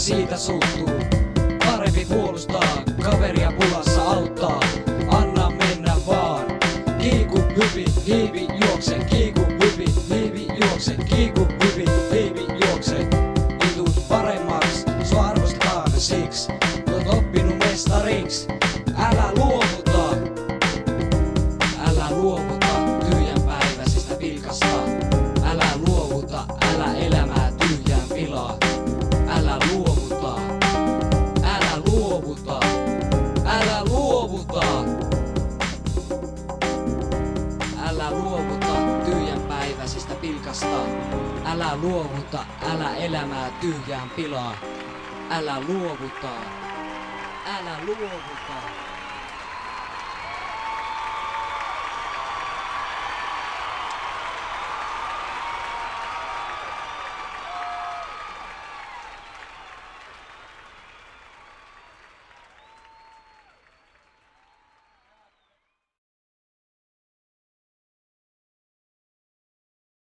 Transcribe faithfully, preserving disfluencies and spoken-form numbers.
siitä suuttuu. Parempi puolustaa, kaveria pulassa auttaa. Anna mennä vaan. Kiiku, hypi, hiivi, juokse. Kiiku, hypi, hiivi, juokse. Kiiku, hypi, hiivi, juokse. Niin tuut paremmaks, sua arvostetaan siksi. Oot oppinut mestariks. Älä luovuta. Älä luovuta tyhjänpäiväisestä pilkasta. Älä luovuta, älä elämää tyhjään pilaa. Älä luovuta. Älä luovuta. Älä luovuta. Älä luovuta tyhjänpäiväisestä pilkasta. Älä luovuta, älä elämää tyhjään pilaa. Älä luovuta. Älä luovuta.